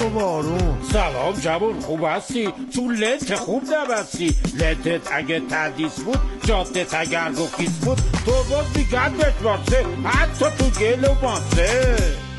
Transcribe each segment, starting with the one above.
و بارون. سلام جوون، خوب هستی؟ تو لنت خوب نبستی. لنتت اگه تردیس بود، جادت اگر گفیس بود، تو باز میگن بشمارسه حتی تو گل و ماسه.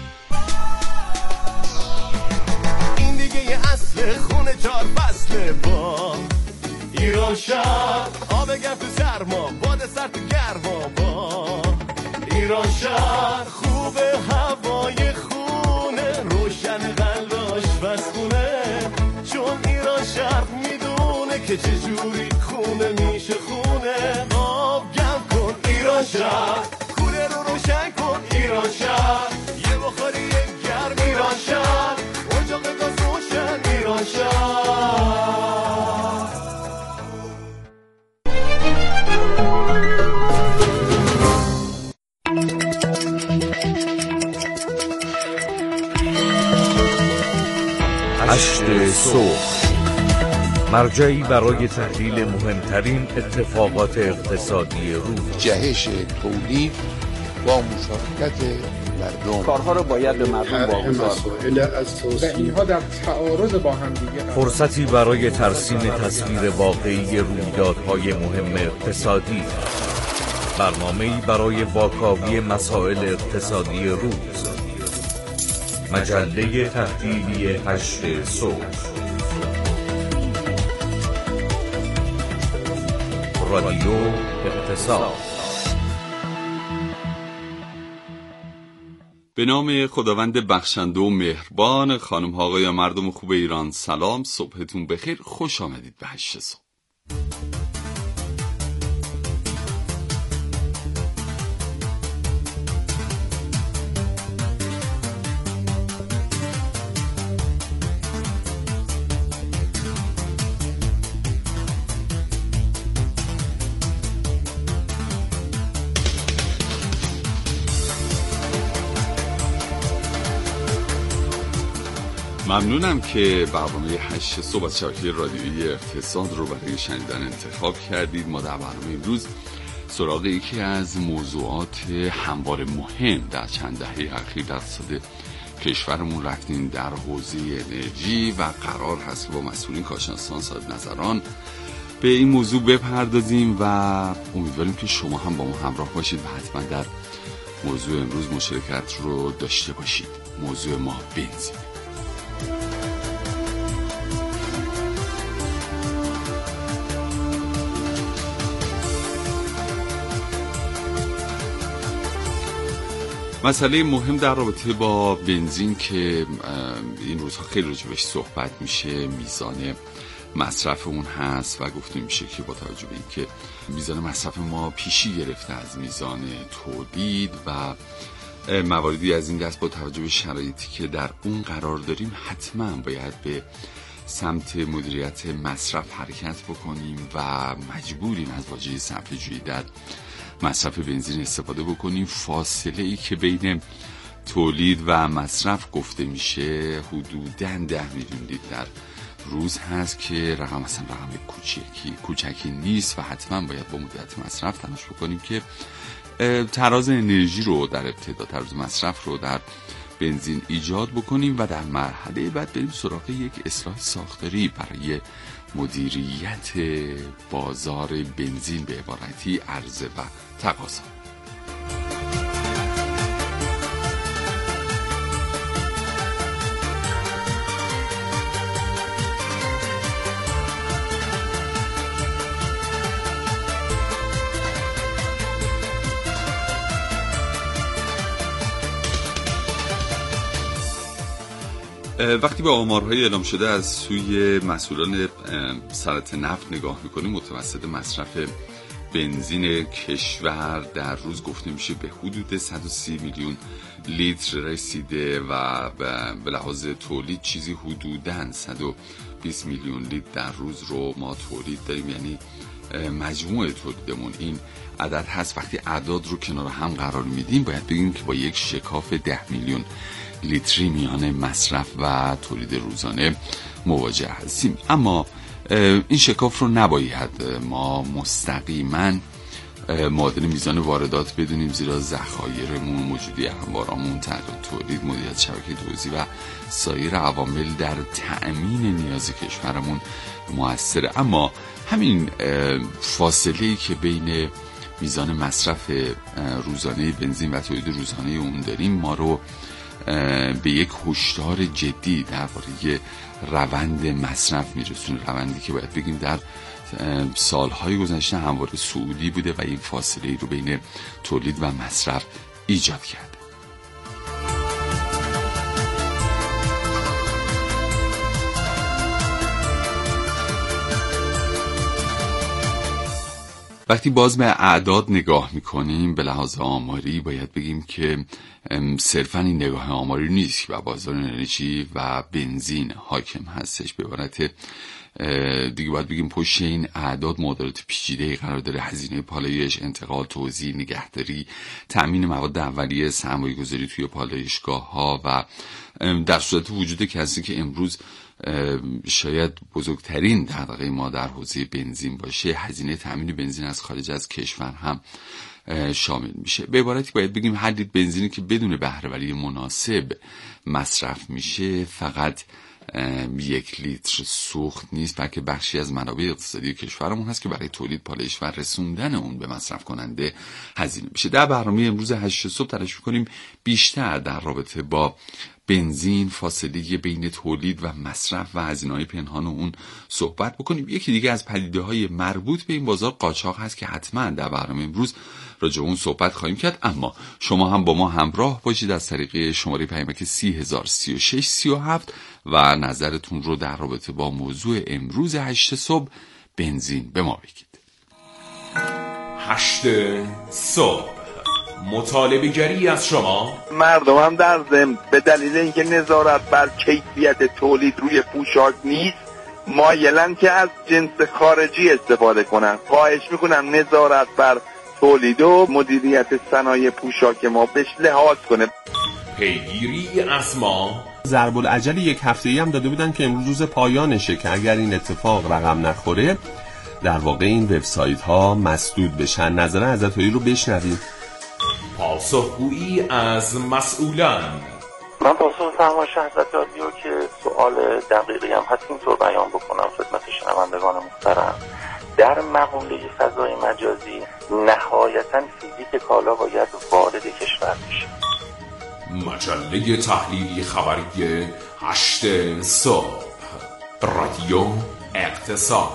این دیگه یه اصل خونه 4 فصله با ایران شهر. آب گرم تو سرما، باد سر تو گرما با ایران شهر. خوبه هوای خونه، روشن قلاش بسخونه، چون ایران شهر میدونه که چجوری خونه میشه خونه. آب گرم کن ایران شهر، کوله رو روشن کن ایران شهر، یه بخاری یه گرم ایران شهر، اجاق گاز روشن ایران شهر. هشت صبح، مرجعی برای تحلیل مهمترین اتفاقات اقتصادی روز. جهش تولید با مشارکت مردم، کارها رو باید به مردم واگذار مسائل اساسی و اینها در تعارض با هم دیگه. فرصتی برای ترسیم تصویر واقعی رویدادهای مهم اقتصادی. برنامه‌ای برای واکاوی مسائل اقتصادی روز. مجله تحلیلی 8 صبح. رادیو اقتصاد. به نام خداوند بخشنده و مهربان. خانم ها آقایان، مردم خوب ایران، سلام، صبحتون بخیر، خوش آمدید به 8 صبح. ممنونم که برنامه 8 صبح از شبکه رادیویی اقتصاد رو برای شنیدن انتخاب کردید. ما در برنامه امروز سراغ یکی از موضوعات همواره مهم در چند دهه اخیر در اقتصاد کشورمون رفتیم، در حوزه انرژی، و قرار هست با مسئولین، کارشناسان، صاحب نظران به این موضوع بپردازیم و امیدواریم که شما هم با ما همراه باشید و حتما در موضوع امروز مشارکت رو داشته باشید. موضوع ما بنزین. مسئله مهم در رابطه با بنزین که این روزها خیلی راجبش صحبت میشه، میزان مصرف اون هست و گفته میشه که با توجه به اینکه میزان مصرف ما پیشی گرفته از میزان تولید و مواردی از این دست، با توجه به شرایطی که در اون قرار داریم حتما باید به سمت مدیریت مصرف حرکت بکنیم و مجبوریم از واژه صرفه‌جویی در مصرف بنزین استفاده بکنیم. فاصله ای که بین تولید و مصرف گفته میشه حدوداً 10 میلیون لیتر در روز هست که رقم اصلا رقم کوچکی نیست و حتما باید با مدیریت مصرف تلاش بکنیم که تراز انرژی رو در ابتدا، تراز مصرف رو در بنزین ایجاد بکنیم و در مرحله بعد بریم سراغ یک اصلاح ساختاری برای مدیریت بازار بنزین، به عبارتی عرضه و تقاضا. وقتی به آمارهای اعلام شده از سوی مسئولان صنعت نفت نگاه میکنیم، متوسط مصرف بنزین کشور در روز گفته میشه به حدود 130 میلیون لیتر رسیده و به لحاظ تولید چیزی حدوداً 120 میلیون لیتر در روز رو ما تولید داریم. یعنی مجموع تولیدمون این عدد هست. وقتی اعداد رو کنار هم قرار میدیم باید بگیم که با یک شکاف 10 میلیون لیتری میان مصرف و تولید روزانه مواجه هستیم. اما این شکاف رو نباید ما مستقیما معادل میزان واردات بدونیم، زیرا ذخایرمون، موجودی هموارامون، تغییر تولید، مدیریت شبکه توزیع و سایر عوامل در تأمین نیاز کشورمون مؤثره. اما همین فاصله‌ای که بین میزان مصرف روزانه بنزین و تولید روزانه اون داریم ما رو به یک هشدار جدی درباره روند مصرف میرسونه، روندی که باید بگیم در سالهای گذشته همواره صعودی بوده و این فاصله رو بین تولید و مصرف ایجاد کرده. وقتی باز به اعداد نگاه میکنیم به لحاظ آماری باید بگیم که صرفا این نگاه آماری نیست و بازار انرژی و بنزین حاکم هستش. به عبارت دیگه باید بگیم پشت این اعداد معادلات پیچیده‌ای قرار داره: هزینه پالایش، انتقال، توزیع، نگهداری، تأمین مواد اولیه، سرمایه‌گذاری توی پالایشگاه‌ها و در صورت وجود کسی که امروز شاید بزرگترین دغدغه ما در حوزه بنزین باشه، هزینه تأمین بنزین از خارج از کشور هم شامل میشه. به عبارتی باید بگیم هر لیتر بنزینی که بدون بهره‌وری مناسب مصرف میشه فقط 1 لیتر سوخت نیست، بلکه بخشی از منابع اقتصادی کشورمون هست که برای تولید، پالایش و رسوندن اون به مصرف کننده هزینه میشه. در برنامه امروز 8 صبح تلاش می‌کنیم بیشتر در رابطه با بنزین، فاصله بین تولید و مصرف و هزینه‌های پنهان اون صحبت بکنیم. یکی دیگه از پدیده‌های مربوط به این بازار قاچاق هست که حتما در برنامه امروز راجع به اون صحبت خواهیم کرد. اما شما هم با ما همراه باشید از طریق شماره پیامک 303637 و نظرتون رو در رابطه با موضوع امروز 8 صبح بنزین به ما بگید. 8 صبح مطالبه گری از شما. مردم هم در ضمن به دلیل اینکه نظارت بر کیفیت تولید روی پوشاک نیست مایلن که از جنس خارجی استفاده کنن. خواهش میکنم نظارت بر تولید و مدیریت صنایع پوشاک ما بهش لحاظ کنه. پیگیری از ما. ضرب العجل 1 هفته‌ای هم داده بودن که امروز روز پایانشه که اگر این اتفاق رقم نخوره در واقع این وبسایت ها مسدود بشن. نظر عزتایی رو بشنویم. پاسخگویی از مسئولان. من پاسخ فرمایش حضرت عالی که سوال دقیقی هم هست اینطور بیان بکنم خدمت شنوندگان محترم. در مقوله فضای مجازی نهایتاً فیزیک کالا باید وارد کشور بشه. مجله تحلیلی خبری 8 صبح، رادیو اقتصاد.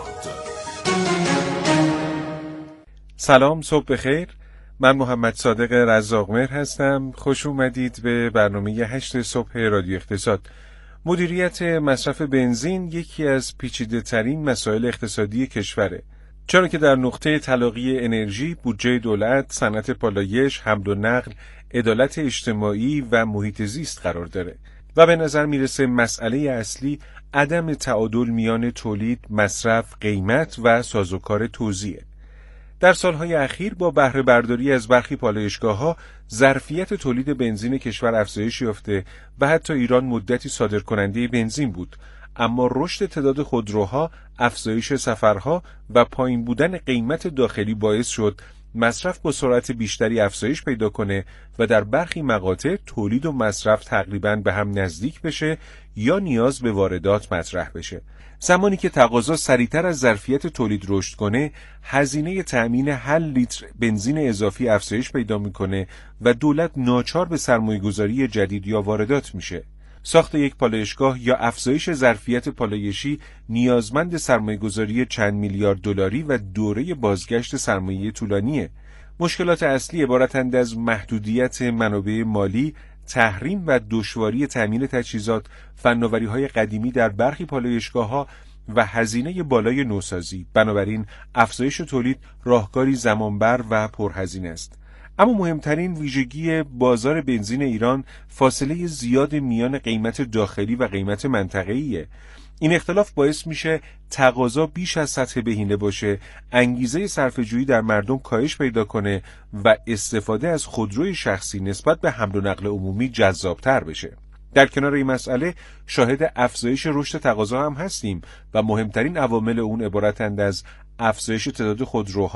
سلام، صبح بخیر. من محمد صادق رزاقمهر هستم. خوش اومدید به برنامه 8 صبح رادیو اقتصاد. مدیریت مصرف بنزین یکی از پیچیده ترین مسائل اقتصادی کشوره، چرا که در نقطه تلاقی انرژی، بودجه دولت، صنعت پالایش، حمل و نقل، عدالت اجتماعی و محیط زیست قرار داره و به نظر میرسه مسئله اصلی عدم تعادل میان تولید، مصرف، قیمت و سازوکار توزیعه. در سالهای اخیر با بهره برداری از برخی پالایشگاه‌ها ظرفیت تولید بنزین کشور افزایش یافته و حتی ایران مدتی صادرکننده بنزین بود، اما رشد تعداد خودروها، افزایش سفرها و پایین بودن قیمت داخلی باعث شد مصرف با سرعت بیشتری افزایش پیدا کنه و در برخی مقاطع تولید و مصرف تقریباً به هم نزدیک بشه یا نیاز به واردات مطرح بشه. زمانی که تقاضا سریعتر از ظرفیت تولید رشد کنه، هزینه تأمین هر لیتر بنزین اضافی افزایش پیدا میکنه و دولت ناچار به سرمایه‌گذاری جدید یا واردات میشه. ساخت یک پالایشگاه یا افزایش ظرفیت پالایشی نیازمند سرمایه‌گذاری چند میلیارد دلاری و دوره بازگشت سرمایه طولانیه. مشکلات اصلی عبارتند از محدودیت منابع مالی، تحریم و دشواری تامین تجهیزات، فناوری‌های قدیمی در برخی پالایشگاه‌ها و هزینه بالای نوسازی. بنابراین افزایش تولید راهکاری زمانبر و پرهزینه است. اما مهمترین ویژگی بازار بنزین ایران فاصله زیاد میان قیمت داخلی و قیمت منطقه‌ایه. این اختلاف باعث میشه تقاضا بیش از سطح بهینه باشه، انگیزه صرفه‌جویی در مردم کاهش پیدا کنه و استفاده از خودروی شخصی نسبت به حمل و نقل عمومی جذابتر بشه. در کنار این مسئله شاهد افزایش رشد تقاضا هم هستیم و مهمترین عوامل اون عبارتند از افزایش تعداد خودروها،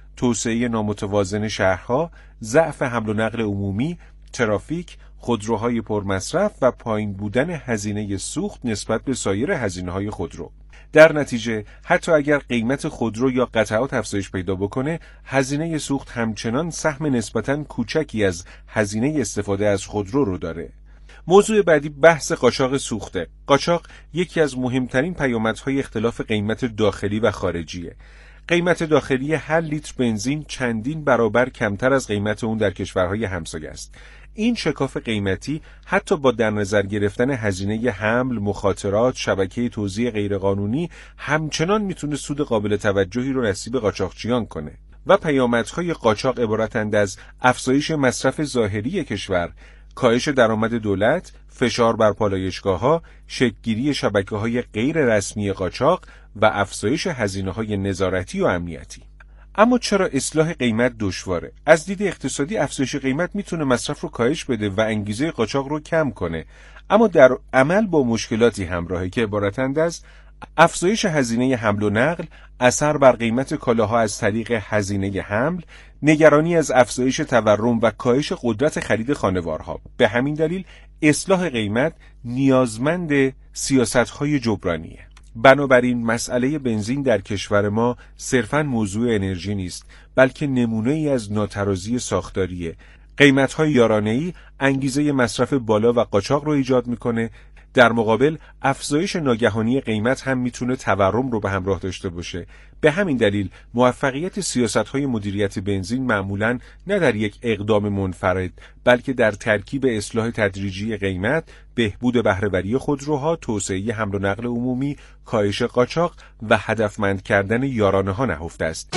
توسعه نامتوازن شهرها، ضعف حمل و نقل عمومی، ترافیک، خودروهای پرمصرف و پایین بودن هزینه سوخت نسبت به سایر هزینه‌های خودرو. در نتیجه حتی اگر قیمت خودرو یا قطعات افزایش پیدا بکنه، هزینه سوخت همچنان سهم نسبتاً کوچکی از هزینه استفاده از خودرو رو داره. موضوع بعدی بحث قاچاق سوخته. قاچاق یکی از مهمترین پیامدهای اختلاف قیمت داخلی و خارجیه. قیمت داخلی هر لیتر بنزین چندین برابر کمتر از قیمت اون در کشورهای همسایه است. این شکاف قیمتی حتی با در نظر گرفتن هزینه حمل، مخاطرات، شبکه توزیع غیرقانونی همچنان میتونه سود قابل توجهی رو نصیب قاچاقچیان کنه. و پیامدهای قاچاق عبارتند از افزایش مصرف ظاهری کشور، کاهش درآمد دولت، فشار بر پالایشگاه‌ها، شکل‌گیری شبکه‌های غیر رسمی قاچاق و افزایش هزینه‌های نظارتی و امنیتی. اما چرا اصلاح قیمت دشواره؟ از دید اقتصادی افزایش قیمت میتونه مصرف رو کاهش بده و انگیزه قاچاق رو کم کنه، اما در عمل با مشکلاتی همراهه که عبارتند از افزایش هزینه حمل و نقل، اثر بر قیمت کالاها از طریق هزینه حمل، نگرانی از افزایش تورم و کاهش قدرت خرید خانوارها. به همین دلیل اصلاح قیمت نیازمند سیاست‌های جبرانیه. بنابراین مسئله بنزین در کشور ما صرفاً موضوع انرژی نیست، بلکه نمونه‌ای از ناترازی ساختاریه. قیمت‌های یارانه‌ای انگیزه مصرف بالا و قاچاق رو ایجاد می‌کنه. در مقابل افزایش ناگهانی قیمت هم میتونه تورم رو به همراه داشته باشه. به همین دلیل موفقیت سیاست‌های مدیریت بنزین معمولاً نه در یک اقدام منفرد، بلکه در ترکیب اصلاح تدریجی قیمت، بهبود بهره‌وری خودروها، توسعه حمل و نقل عمومی، کاهش قاچاق و هدفمند کردن یارانه‌ها نهفته است.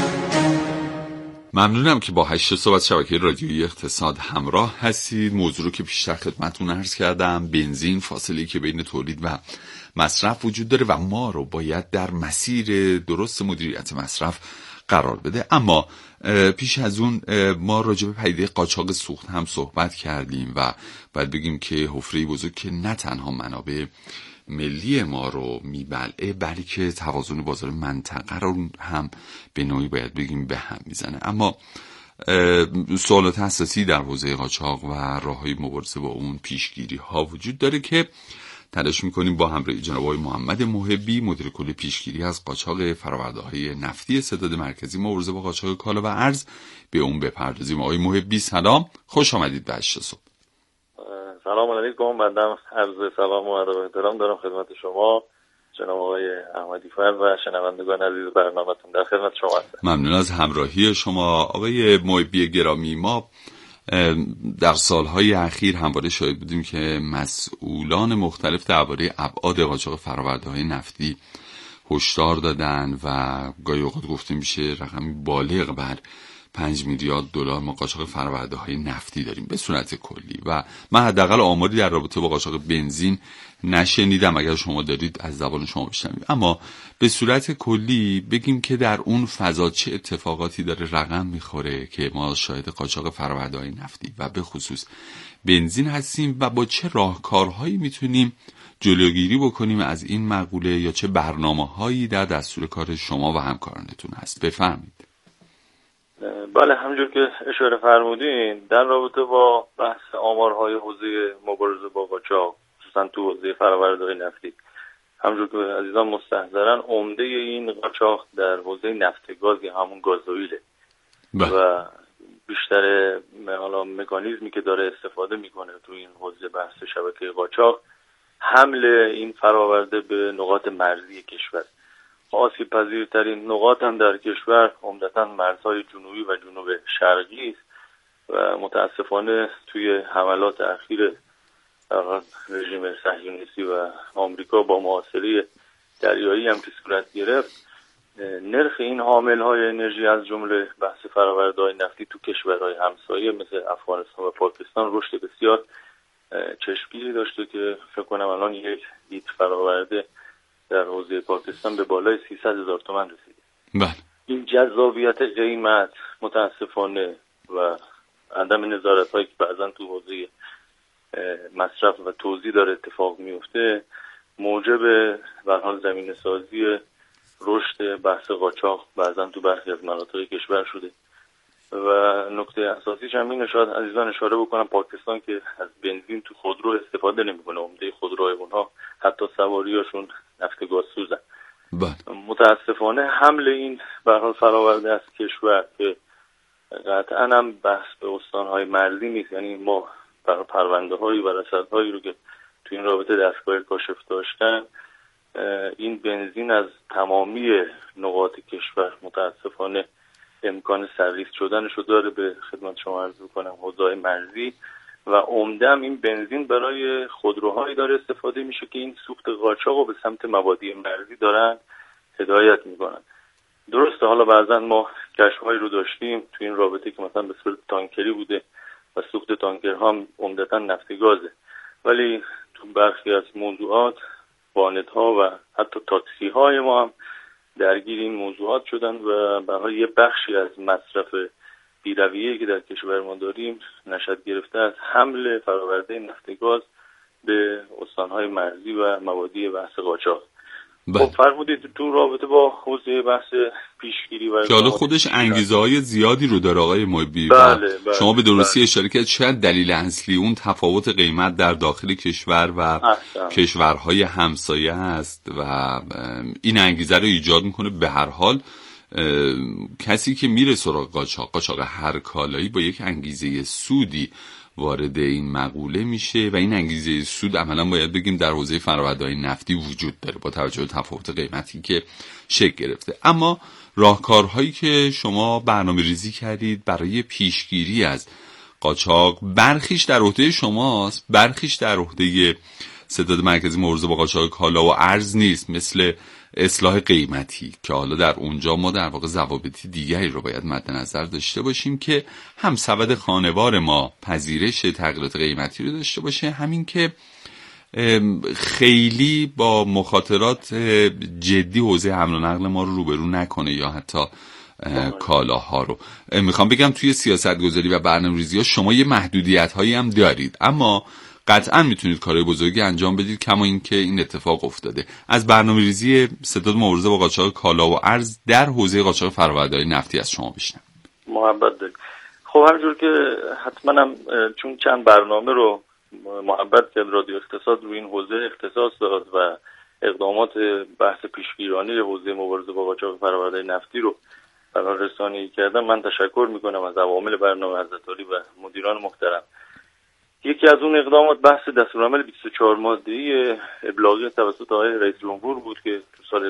ممنونم که با 8 صبح از شبکه رادیویی اقتصاد همراه هستید. موضوع رو که پیشتر خدمتتون عرض کردم، بنزین فاصله‌ای که بین تولید و مصرف وجود داره و ما رو باید در مسیر درست مدیریت مصرف قرار بده. اما پیش از اون ما راجع به پدیده قاچاق سوخت هم صحبت کردیم و باید بگیم که حفره بزرگ که نه تنها منابع ملی ما رو میبلعه، بلکه توازن بازار منطقه رو هم به نوعی باید بگیم به هم میزنه. اما سوالات اساسی در حوزه قاچاق و راههای مبارزه با اون، پیشگیری ها وجود داره که تلاش میکنیم با همراهی جناب آقای محمد محبی، مدیر کل پیشگیری از قاچاق فرآورده‌های نفتی ستاد مرکزی مبارزه با قاچاق کالا و ارز به اون بپردازیم. آقای محبی سلام، خوش آمدید به 8 صبح. سلام علیکم. بنده عرض سلام و ادب و احترام دارم خدمت شما جناب آقای احمدی فر و شنوندگان عزیز برنامه‌تون. در خدمت شما هستم. ممنون از همراهی شما آقای محبی گرامی. ما در سالهای اخیر همواره شاهد بودیم که مسئولان مختلف درباره ابعاد قاچاق فرآورده‌های نفتی هشدار دادن و گاهی اوقات گفته میشه رقمی بالغ بر 5 میلیارد دلار ما قاچاق فرآورده‌های نفتی داریم به صورت کلی و من حداقل آماری در رابطه با قاچاق بنزین نشنیدم. اگر شما دارید از زبان شما بشنویم. اما به صورت کلی بگیم که در اون فضا چه اتفاقاتی داره رقم میخوره که ما شاهد قاچاق فرآورده‌های نفتی و به خصوص بنزین هستیم و با چه راهکارهایی میتونیم جلوگیری بکنیم از این مقوله یا چه برنامه‌هایی در دستور کار شما و همکارانتون هست. بفرمایید. بله، همونجور که اشاره فرمودین در رابطه با بحث آمارهای حوزه مبارزه با قاچاق خصوصا تو حوزه فرآورده‌های نفتی، همونجور که عزیزان مستحضرن عمده این قاچاق در حوزه نفت گاز یا همون گازوئیله و بیشتر حالا مکانیزمی که داره استفاده میکنه تو این حوزه بحث شبکه قاچاق حمل این فرآورده به نقاط مرزی کشور. آسیب پذیرترین نقاط هم در کشور عمدتاً مرزهای جنوبی و جنوب شرقی است و متاسفانه توی حملات اخیر رژیم صهیونیستی و آمریکا با محاصره دریایی هم که صورت گرفت، نرخ این حاملهای انرژی از جمله بحث فرآورده‌های نفتی تو کشورهای همسایه مثل افغانستان و پاکستان رشد بسیار چشمگیری داشته که فکر کنم الان یک لیتر فرآورده در حوزه پاکستان به بالای 300,000 تومان رسیده. بله. این جذابیت قیمت متاسفانه و عدم نظارت‌هایی که بعضا تو حوزه مصرف و توزیع داره اتفاق میفته موجب به حال زمینه‌سازی رشد بحث قاچاق بعضا تو برخی از مناطق کشور شده و نکته اساسیش هم اینه، شاید عزیزان اشاره بکنم، پاکستان که از بنزین تو خودرو استفاده نمیکنه، عمده خودروهای اونها حتی سواریاشون نفت گاز سوزن. متاسفانه حمل این به هر حال فراورده از کشور که قطعا هم بحث به استانهای مرزی نیست، یعنی ما پرونده هایی و رصدهایی رو که تو این رابطه دستگاه کاشف داشتن، این بنزین از تمامی نقاط کشور متاسفانه امکان سرویس شدنش رو داره. به خدمت شما عرض می‌کنم حوزه‌های مرزی و عمده این بنزین برای خودروهایی داره استفاده میشه که این سوخت قاچاق رو به سمت مبادی مرزی دارن هدایت میکنن. درسته حالا بعضا ما کشف‌هایی رو داشتیم تو این رابطه که مثلا به صورت تانکری بوده و سوخت تانکرها هم عمدتاً نفت گازه، ولی تو برخی از موضوعات وانت‌ها و حتی تاکسی‌های ما هم درگیر این موضوعات شدن و برای یه بخشی از مصرف بی‌رویه‌ای که در کشور ما داریم نشأت گرفته از حمل فراورده نفت گاز به استان‌های مرزی و مبادی بحث قاچاق. خب فرمودید تو رابطه با حوزه بحث پیشگیری و که حالا خودش انگیزه‌های زیادی رو داره آقای محبی. بله. شما به درستی اشاره کردید شاید دلیل اصلی اون تفاوت قیمت در داخل کشور و کشورهای همسایه است و این انگیزه رو ایجاد میکنه. به هر حال کسی که میره سراغ قاچاق هر کالایی با یک انگیزه سودی وارد این مقوله میشه و این انگیزه سود عملا باید بگیم در حوزه فرآورده‌های نفتی وجود داره با توجه به تفاوت قیمتی که شکل گرفته. اما راهکارهایی که شما برنامه‌ریزی کردید برای پیشگیری از قاچاق، برخیش در عهده شماست، برخیش در عهده ستاد مرکزی مبارزه با قاچاق کالا و ارز نیست، مثل اصلاح قیمتی که حالا در اونجا ما در واقع ضوابطی دیگری رو باید مد نظر داشته باشیم که هم سبد خانوار ما پذیرش تغییرات قیمتی رو داشته باشه، همین که خیلی با مخاطرات جدی حوزه حمل و نقل ما رو روبرو نکنه یا حتی کالاها رو. میخوام بگم توی سیاست گذاری و برنامه‌ریزی ها شما یه محدودیت هایی هم دارید، اما قطعا میتونید کارهای بزرگی انجام بدید کما اینکه این اتفاق افتاده. از برنامه‌ریزی ستاد مبارزه با قاچاق کالا و ارز در حوزه قاچاق فرآورده‌های نفتی از شما بشنویم. محبت دارید. خب همونجور که حتما هم چون چند برنامه رو محبت کرد رادیو اقتصاد رو این حوزه اختصاص داد و اقدامات بحث پیشگیرانه حوزه مبارزه با قاچاق فرآورده نفتی رو برای رسانه‌ای کردم، من تشکر میکنم از عوامل برنامه حضرت عالی و مدیران محترم. یکی از اون اقدامات بحث دستورالعمل 24 ماده‌ای ابلاغی توسط آقای رئیس جمهور بود که تو سال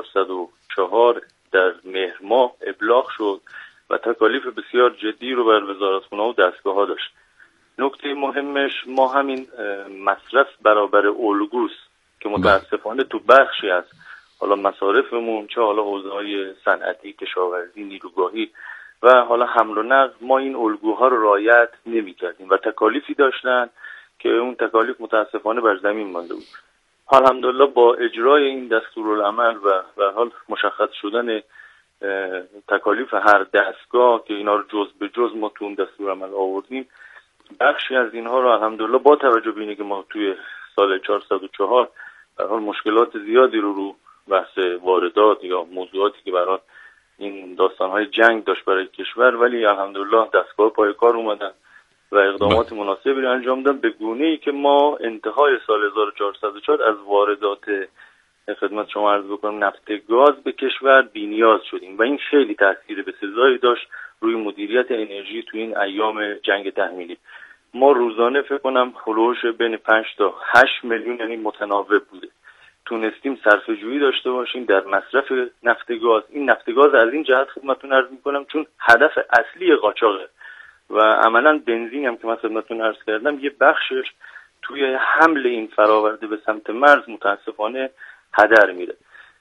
1404 در مهر ماه ابلاغ شد و تکالیف بسیار جدی رو بر وزارتخونه‌ها و دستگاه‌ها داشت. نکته مهمش ما همین مصرف برابر الگوست که متاسفانه تو بخشی از حالا مصارفمون، چه حالا حوزه‌های صنعتی، کشاورزی، نیروگاهی و حالا حمل و نقل، ما این الگوها رو رعایت نمی‌کردیم و تکالیفی داشتن که اون تکالیف متاسفانه بر زمین مانده بود. الحمدلله با اجرای این دستورالعمل و به حال مشخص شدن تکالیف هر دستگاه که اینا رو جز به جز ما تو اون دستورالعمل آوردیم، بخشی از اینها رو الحمدلله با توجه به اینکه که ما توی سال 404 به حال مشکلات زیادی رو بحث واردات یا موضوعاتی که برای این داستان‌های جنگ داشت برای کشور، ولی الحمدلله دستگاه پای کار اومدن و اقدامات مناسبی رو انجام دادن به گونه‌ای که ما انتهای سال 1404 از واردات خدمت شما عرض بکنم نفت گاز به کشور بی‌نیاز شدیم و این خیلی تاثیر بسزایی داشت روی مدیریت انرژی تو این ایام جنگ تحمیلی. ما روزانه فکر کنم هلوش بین 5 تا 8 میلیون یعنی متناوب بوده تونستیم صرفه‌جویی داشته باشیم در مصرف نفت گاز. این نفت گاز از این جهت خدمتتون عرض می‌کنم چون هدف اصلی قاچاقه و عملاً بنزین هم که من خدمتتون عرض کردم یه بخشش توی حمل این فراورده به سمت مرز متاسفانه هدر میره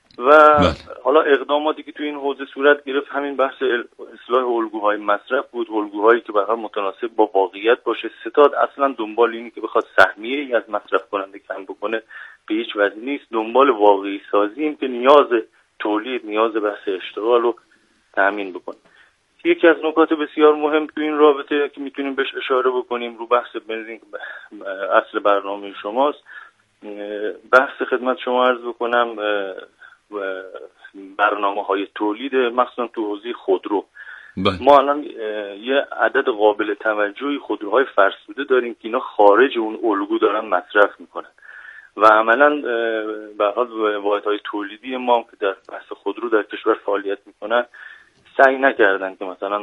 و حالا اقداماتی که توی این حوزه صورت گرفت همین بحث اصلاح الگوهای مصرف بود، الگوهایی که به هر متناسب با واقعیت باشه. ستاد اصلا دنبال اینی که بخواد سهمیه‌ای از مصرف کننده کم بکنه به هیچ وجه نیست، دنبال واقعی سازیم که نیاز تولید، نیاز بحث اشتغال رو تامین بکنه. یکی از نکات بسیار مهم تو این رابطه که میتونیم بهش اشاره بکنیم رو بحث بنزین اصل برنامه شماست، بحث خدمت شما عرض بکنم برنامه‌های تولید مخصوصا تو حوزه خودرو. ما الان یه عدد قابل توجهی خودروهای فرسوده داریم که اینا خارج اون الگو دارن مصرف میکنن و عملا به هر حال واحدهای تولیدی ما که در بحث خودرو در کشور فعالیت میکنن سعی نکردن که مثلا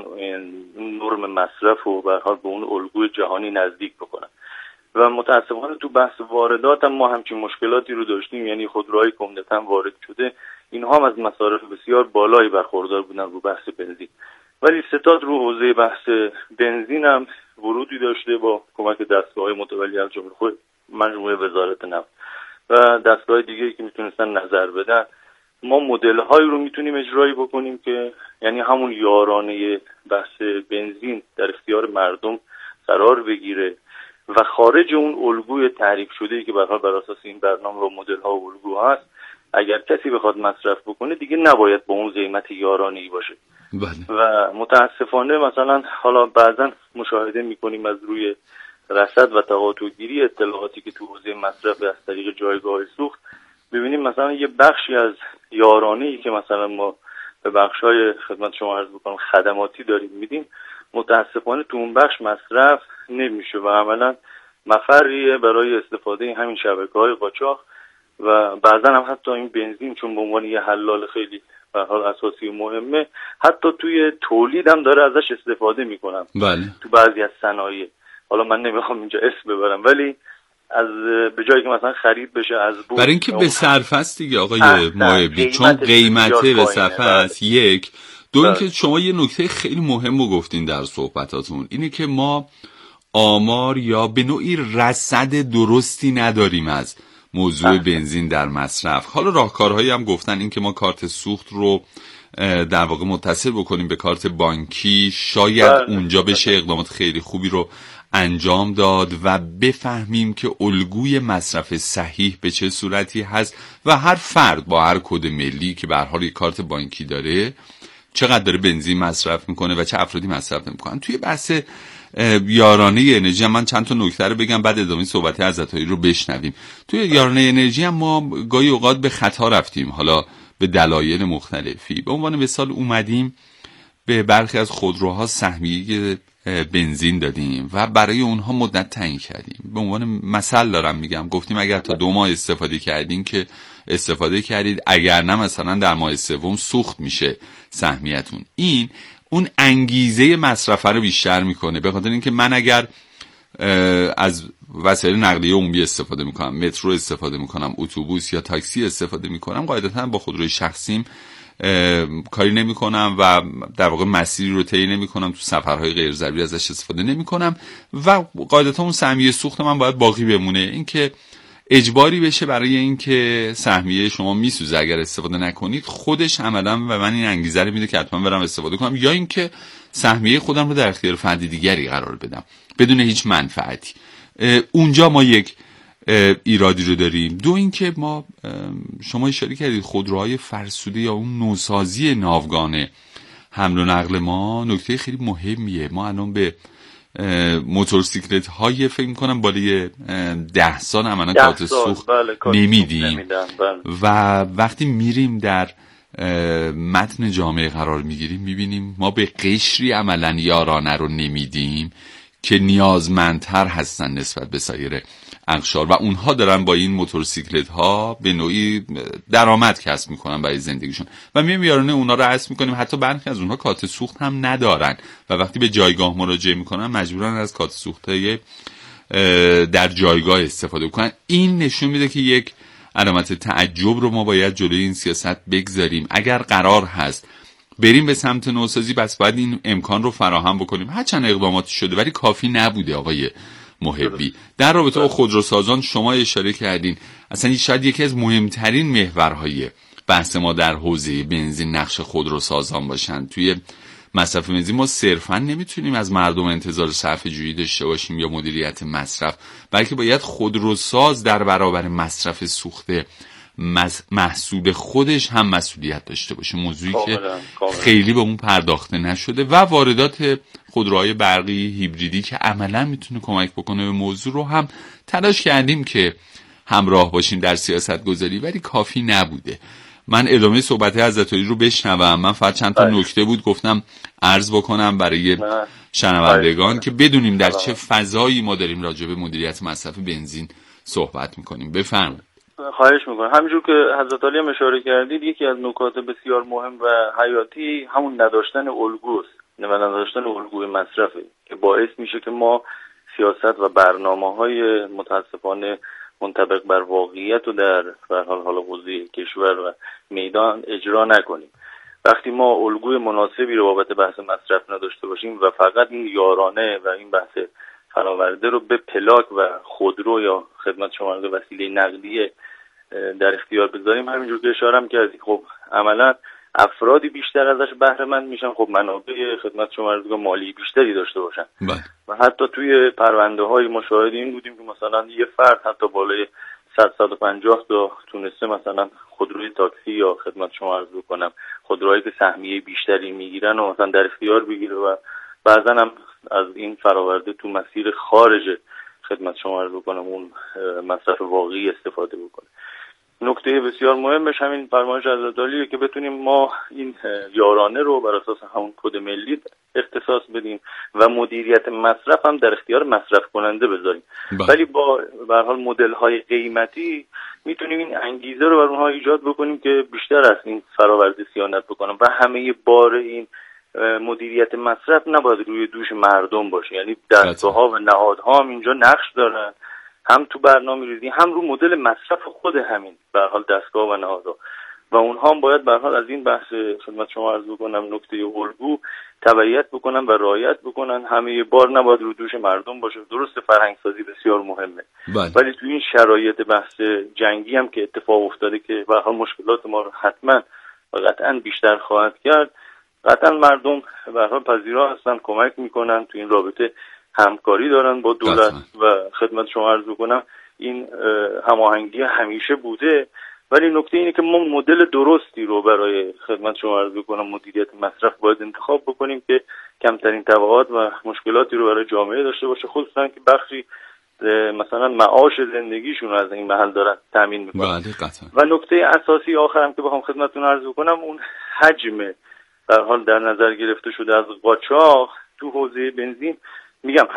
نرم مصرف رو به هر حال به اون الگوی جهانی نزدیک بکنن و متاسفانه تو بحث واردات هم ما همچین مشکلاتی رو داشتیم. یعنی خودروهای که عمدتاً وارد شده اینها هم از مصارف بسیار بالایی برخوردار بودن رو بحث بنزین، ولی ستاد رو حوزه بحث بنزین هم ورودی داشته با کمک دستگاه‌های متولی از جمله خود مجموعه وزارت نفت و دستگاه دیگه‌ای که میتونستن نظر بدن. ما مدل‌هایی رو میتونیم اجرایی بکنیم که یعنی همون یارانه بحث بنزین در اختیار مردم قرار بگیره و خارج اون الگوی تعریف شده‌ای که به هر حال بر اساس این برنامه و مدل‌ها و الگوها هست، اگر کسی بخواد مصرف بکنه دیگه نباید با اون قیمت یارانه‌ای باشه. بله. و متاسفانه مثلا حالا بعضا مشاهده میکنیم از روی رصد و تقاطع‌گیری اطلاعاتی که تو حوزه مصرف از طریق جایگاه سوخت ببینیم مثلا یه بخشی از یارانه‌ای که مثلا ما به بخش‌های خدمت شما عرض بکنم خدماتی داریم میدیم، متاسفانه تو اون بخش مصرف نمیشه و عملا مفریه برای استفاده همین شبکه‌های قاچاق و بعضا هم حتی این بنزین چون به عنوان یه حلال خیلی به حال اساسی و مهمه حتی توی تولید هم داره ازش استفاده میکنن. بله. تو بعضی از صنایع، حالا من نمیخوام اینجا اسم ببرم، ولی از به جایی که مثلا خرید بشه از بود برای اینکه به صرفه است دیگه آقای محبی، چون قیمته به صرفه است. یک دو اینکه شما یه نکته خیلی مهم رو گفتین در صحبتاتون، اینه که ما آمار یا به نوعی رصد درستی نداریم از موضوع بنزین در مصرف. حالا راهکارهایی هم گفتن، این که ما کارت سوخت رو در واقع متصل بکنیم به کارت بانکی، شاید اونجا بشه اقدامات خیلی خوبی رو انجام داد و بفهمیم که الگوی مصرف صحیح به چه صورتی هست و هر فرد با هر کد ملی که به هر حال یک کارت بانکی داره چقدر داره بنزین مصرف میکنه و چه افرادی مصرف نمیکنن. توی بحث یارانه انرژی من چند تا نکته رو بگم، بعد ادامه صحبت عزتایی رو بشنویم. توی یارانه انرژی هم ما گاهی اوقات به خطا رفتیم، حالا به دلایل مختلفی. به عنوان مثال اومدیم به برخی از خودروها سهمیه بنزین دادیم و برای اونها مدت تعیین کردیم. به عنوان مثال دارم میگم، گفتیم اگر تا 2 ماه استفاده کردین که استفاده کردید، اگر نه مثلا در ماه سوم سوخت میشه سهمیتون. این اون انگیزه مصرف رو بیشتر میکنه، به خاطر اینکه من اگر از وسایل نقلیه عمومی استفاده میکنم، مترو استفاده میکنم، اتوبوس یا تاکسی استفاده میکنم، قاعدتا با خودروی شخصیم کاری نمی کنم و در واقع مسیری رو طی نمی کنم، تو سفرهای غیر ضروری ازش استفاده نمی کنم و قاعدتا اون سهمیه سوخت من باید باقی بمونه. این که اجباری بشه برای اینکه سهمیه شما میسوزه اگر استفاده نکنید، خودش عملا و من این انگیزه رو میده که حتما برم استفاده کنم، یا اینکه سهمیه خودم رو در اختیار فرد دیگری قرار بدم بدون هیچ منفعتی. اونجا ما یک ایرادی رو داریم. دو اینکه ما شما اشاره کردید خودروهای فرسوده یا اون نوسازی ناوگان حمل و نقل ما نکته خیلی مهمیه. ما الان به موتورسیکلت های فکر می‌کنم بالای 10 سال عملاً کارت سوخت نمیدیم و وقتی میریم در متن جامعه قرار میگیریم میبینیم ما به قشری عملاً یارانه رو نمیدیم که نیازمندتر هستن نسبت به سایر اقشار و اونها دارن با این موتورسیکلت ها به نوعی درآمد کسب میکنن برای زندگیشون و میایم یارانه اونها رو حذف میکنیم. حتی برخی از اونها کارت سوخت هم ندارن و وقتی به جایگاه مراجعه میکنن مجبورن از کارت سوختای در جایگاه استفاده کنن. این نشون میده که یک علامت تعجب رو ما باید جلوی این سیاست بگذاریم. اگر قرار هست بریم به سمت نوسازی بس باید این امکان رو فراهم بکنیم. هرچند اقداماتی شده ولی کافی نبوده. آقای محبی، در رابطه با خودروسازان شما اشاره کردین، اصلا شاید یکی از مهمترین محورهای بحث ما در حوزه بنزین نقش خودروسازان باشن. توی مصرف بنزین ما صرفا نمیتونیم از مردم انتظار صرفه جویی داشته باشیم یا مدیریت مصرف، بلکه باید خودروساز در برابر مصرف سوخته محصول خودش هم مسئولیت داشته باشه، موضوعی که خیلی به اون پرداخته نشده و واردات خودروهای برقی هیبریدی که عملا میتونه کمک بکنه به موضوع رو هم تلاش کردیم که همراه باشیم در سیاست گذاری ولی کافی نبوده. من ادامه صحبت عزتایی رو بشنوم. من فقط چند تا نکته بود گفتم عرض بکنم برای شنوندگان که بدونیم در چه فضایی ما داریم راجع به مدیریت مصرف بنزین صحبت میکنیم. بفرمایید. خواهش میکنم. همینجور که حضرت علی هم اشاره کردید، یکی از نکات بسیار مهم و حیاتی همون نداشتن الگوست و نداشتن الگوی مصرفه که باعث میشه که ما سیاست و برنامه‌های متاسفانه منطبق بر واقعیت و در حال حوزه کشور و میدان اجرا نکنیم. وقتی ما الگوی مناسبی رو بابت بحث مصرف نداشته باشیم و فقط این یارانه و این بحث فراورده رو به پلاک و خودرو یا خدمت شما رو وسیله نقلیه در اختیار بذاریم، همینجور که اشاره هم کردید، خب عملا افرادی بیشتر ازش بهره مند میشن، خب منابع خدمت شما رو مالی بیشتری داشته باشن و حتی توی پرونده های مشاهده این بودیم که مثلا یه فرد حتی بالای 150 تا تونسته مثلا خودروی تاکسی یا خدمت شما عرض بکنم خودروهایی که سهمیه بیشتری میگیرن و مثلا در اختیار بگیره و بعضا هم از این فراورده تو مسیر خارج خدمت شما عرض بکنم اون مصرف واقعی استفاده بکنه. نکته بسیار مهمش همین فرمایش حضرت علیه که بتونیم ما این یارانه رو بر اساس همون کد ملی اختصاص بدیم و مدیریت مصرف هم در اختیار مصرف کننده بذاریم. ولی با به هر حال مدل های قیمتی میتونیم این انگیزه رو بر اونها ایجاد بکنیم که بیشتر از این فراورده صیانت بکنن و همه بار این مدیریت مصرف نباید روی دوش مردم باشه. یعنی دستگاه‌ها و نهادها هم اینجا نقش دارن، هم تو برنامه‌ریزی هم رو مدل مصرف خود همین به هر حال دستگاه و نهادها، و اونها هم باید به هر حال از این بحث خدمت شما عرض بکنم نکته الگو تبعیت بکنن و رعایت بکنن. همه بار نباید رو دوش مردم باشه. درست فرهنگ سازی بسیار مهمه، ولی تو این شرایط بحث جنگی هم که اتفاق افتاده که به هر حال مشکلات ما رو حتما و قطعا بیشتر خواهد کرد، قطعا مردم به هر حال پذیرا هستن، کمک میکنن، تو این رابطه همکاری دارن با دولت و خدمت شما عرض بکنم این هماهنگی همیشه بوده. ولی نکته اینه که ما مدل درستی رو برای خدمت شما عرض بکنم مدیریت مصرف باید انتخاب بکنیم که کمترین تبعات و مشکلاتی رو برای جامعه داشته باشه، خصوصا که بخشی مثلا معاش زندگیشون از این محل دارن تامین میکنن. و نکته اساسی آخرم که بخوام خدمتتون عرض بکنم اون حجم در حال در نظر گرفته شده از قاچاق تو حوزه بنزین، میگم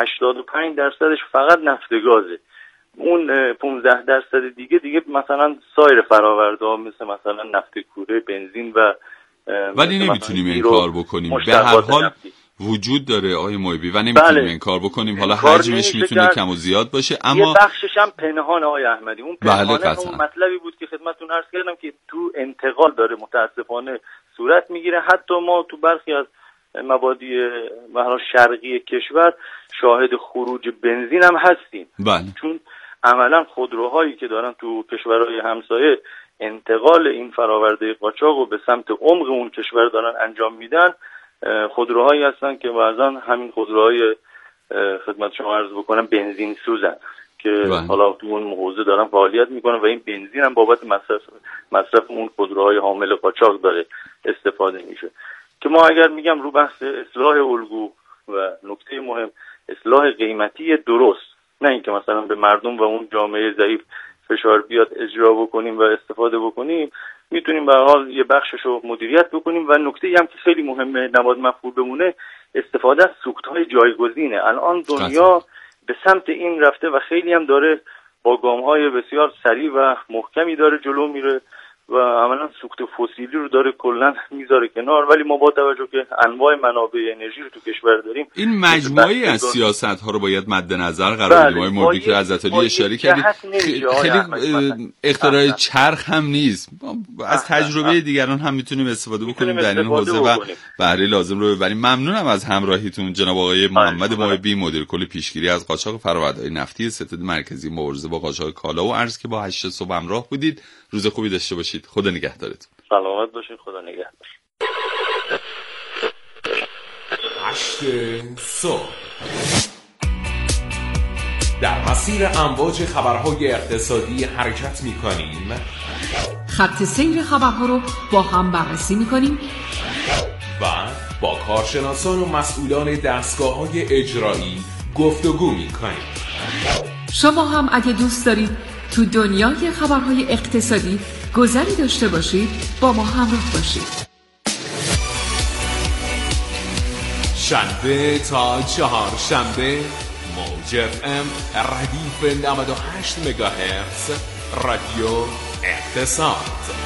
85% فقط نفت گازه. اون 15% دیگه مثلا سایر فرآورده‌ها مثلا نفت کوره، بنزین و ولی نمیتونیم این کار بکنیم. به هر حال وجود داره آقای محبی و نمیتونیم این کار بکنیم. حالا حجمش میتونه کم و زیاد باشه، اما یه بخشش هم پنهان آقای احمدی. اون پنهانه اون مطلبی بود که خدمتتون عرض کردم که تو انتقال داره متاسفانه صورت میگیره. حتی ما تو برخی از مبادی مثلا شرقی کشور شاهد خروج بنزین هم هستیم. چون عملا خودروهایی که دارن تو کشورهای همسایه انتقال این فراورده قاچاق رو به سمت عمق اون کشور دارن انجام میدن، خودروهایی هستن که بعضا همین خودروهای خدمت شما عرض بکنم بنزین سوزن که حالا تو اون حوزه دارن فعالیت میکنن و این بنزین هم بابت مصرف اون خودروهای حامل قاچاق داره استفاده میشه. که ما اگر میگم رو بحث اصلاح الگو و نکته مهم اصلاح قیمتی درست، نه اینکه مثلا به مردم و اون جامعه ضعیف فشار بیاد اجرا بکنیم و استفاده بکنیم، میتونیم به هر حال یه بخشش رو مدیریت بکنیم. و نکته‌ای هم که خیلی مهمه نباید مفهوم بمونه استفاده از سوخت‌های جایگزینه. الان دنیا به سمت این رفته و خیلی هم داره با گام‌های بسیار سریع و محکمی داره جلو میره و عملا سوخت فسیلی رو داره کلا میذاره کنار. ولی ما با توجه که انواع منابع انرژی رو تو کشور داریم، این مجموعه از سیاست‌ها رو باید مد نظر قرار بدیم. آقای محبی که حضرت علی اشاره کردید خیلی اختراع چرخ هم نیست، از تجربه دیگران هم میتونیم استفاده بکنیم در این حوزه و بهره لازم رو ببریم. ممنونم از همراهیتون جناب آقای محمد محبی، مدیر کل پیشگیری از قاچاق فرآورده‌های نفتی ستاد مرکزی مبارزه با قاچاق کالا و عرض که با 8 صبح همراه بودید. روز خوبی داشته باشید. خدا نگهدارتون. سلامت باشید. خدا نگهدار. 8 صبح در مسیر امواج خبرهای اقتصادی حرکت می‌کنیم. خط سیر خبرها رو با هم بررسی می‌کنیم و با کارشناسان و مسئولان دستگاه‌های اجرایی گفتگو می‌کنیم. شما هم اگه دوست دارید تو دنیای خبرهای اقتصادی گذری داشته باشید با ما همراه باشید. شنبه تا چهارشنبه موج FM ردیف 98 مگاهرتز رادیو اقتصاد.